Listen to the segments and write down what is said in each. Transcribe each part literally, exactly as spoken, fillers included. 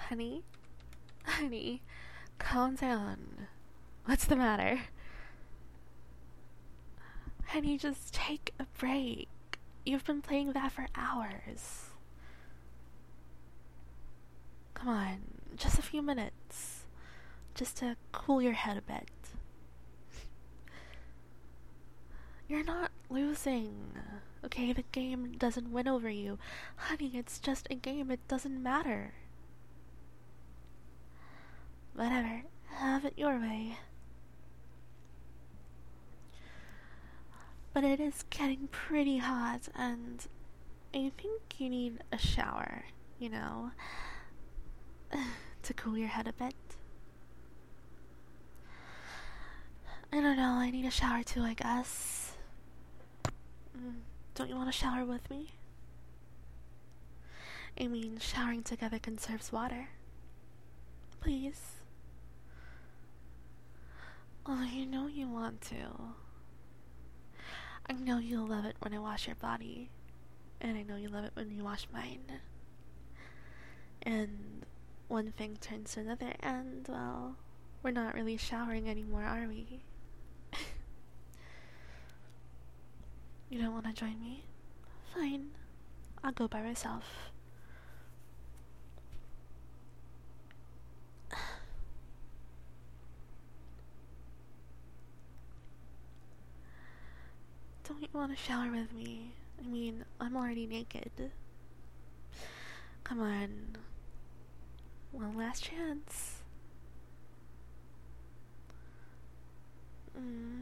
Honey? Honey, calm down. What's the matter? Honey, just take a break. You've been playing that for hours. Come on, just a few minutes. Just to cool your head a bit. You're not losing. Okay, the game doesn't win over you. Honey, it's just a game, it doesn't matter. Whatever, have it your way. But it is getting pretty hot, and I think you need a shower, you know, to cool your head a bit. I don't know, I need a shower too, I guess. Mm, don't you want to shower with me? I mean, showering together conserves water. Please. Oh, you know you want to. I know you'll love it when I wash your body. And I know you love it when you wash mine. And one thing turns to another, and, well, we're not really showering anymore, are we? You don't want to join me? Fine. I'll go by myself. Don't you want to shower with me? I mean, I'm already naked. Come on. One last chance. Mm.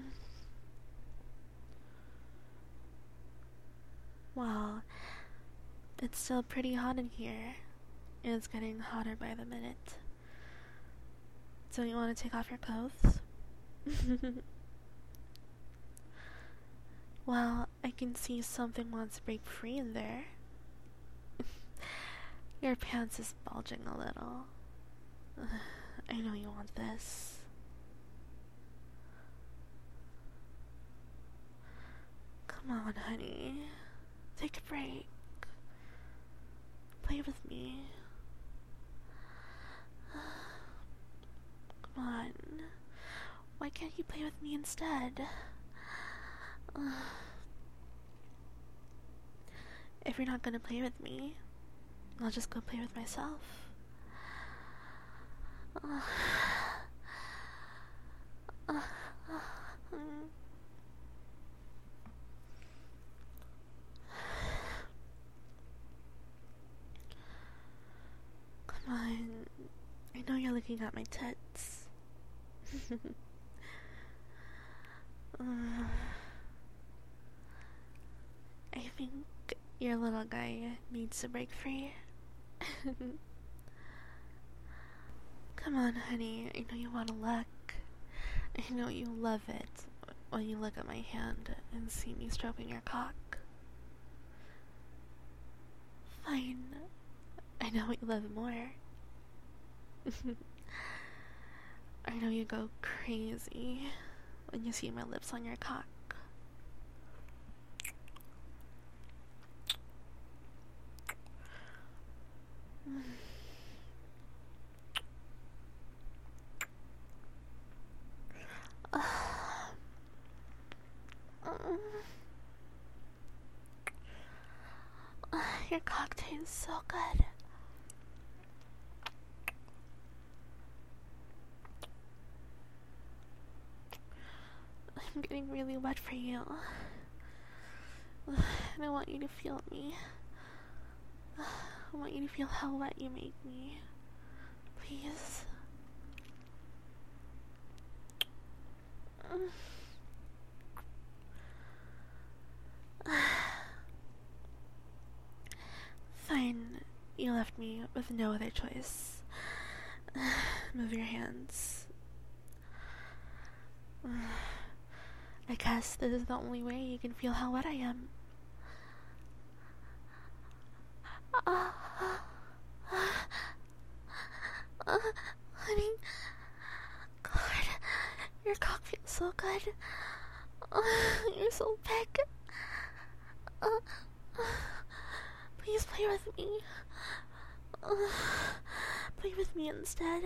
Well, it's still pretty hot in here. It's getting hotter by the minute. Don't you want to take off your clothes? Well, I can see something wants to break free in there. Your pants is bulging a little. I know you want this. Come on, honey. Take a break. Play with me. Come on. Why can't you play with me instead? If you're not gonna play with me, I'll just go play with myself. Come on. I know you're looking at my tits. uh, I think your little guy needs to break free. Come on, honey. I know you want to look. I know you love it when you look at my hand and see me stroking your cock. Fine. I know you love it more. I know you go crazy when you see my lips on your cock. Your cock tastes so good. I'm getting really wet for you. And I want you to feel me. I want you to feel how wet you make me. Please. Fine. You left me with no other choice. Move your hands. I guess this is the only way you can feel how wet I am. Uh, uh, honey, God, your cock feels so good. Uh, you're so big. Uh, uh, please play with me. Uh, play with me instead.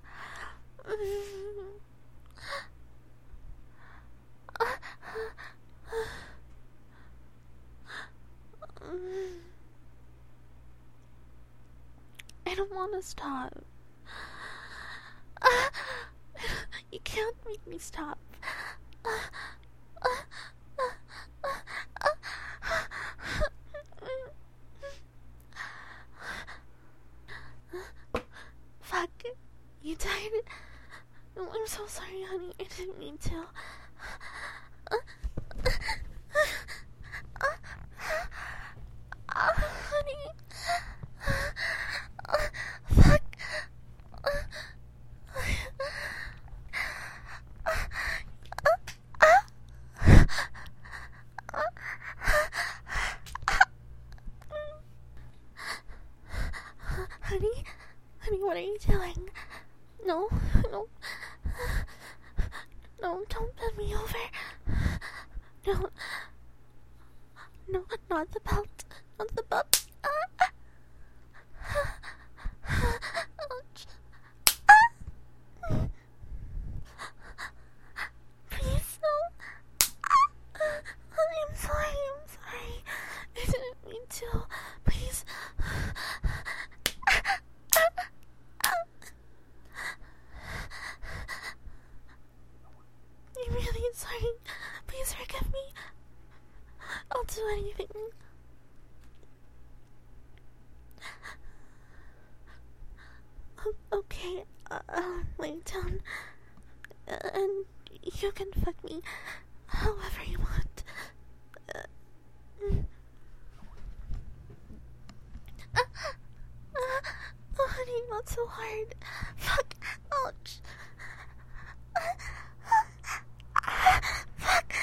I don't want to stop. You can't make me stop. Fuck. You died. Oh, I'm so sorry, honey. I didn't mean to. Honey. Fuck. Honey? Honey, what are you doing? No, no. No, don't bend me over. No. No, not the belt. Not the belt. Ah. Ouch. Ah. Please, no. Ah. I'm sorry, I'm sorry. I didn't mean to. Please. I'm really sorry. Please forgive me. I'll do anything. Okay, uh, I'll lay down. Uh, and you can fuck me however you want. Uh, mm. uh, uh, oh, honey, not so hard. Fuck. Ouch. Fuck.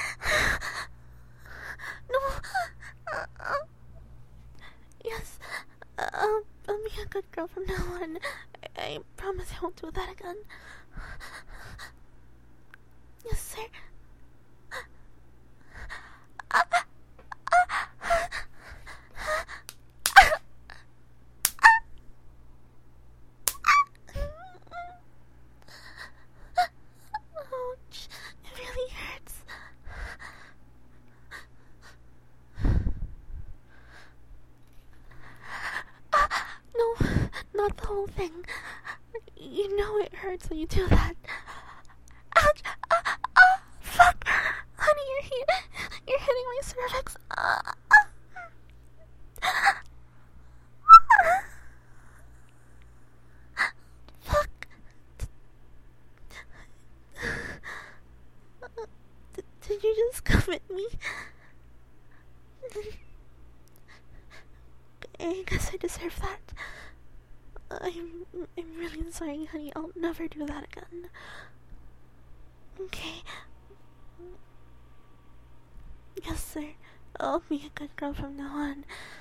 No. Uh, uh. Yes. Uh, I'll, I'll be a good girl from now on. I, I promise I won't do that again. Yes, sir. Ouch. It really hurts. No, not the whole thing. You know it hurts when you do that. Ouch! Ah, ah, fuck! Honey, you're here. You're hitting my cervix. Ah, ah. Fuck. Did, did you just come at me? I guess I deserve that. I'm, I'm really sorry, honey. I'll never do that again. Okay. Yes, sir. I'll be a good girl from now on.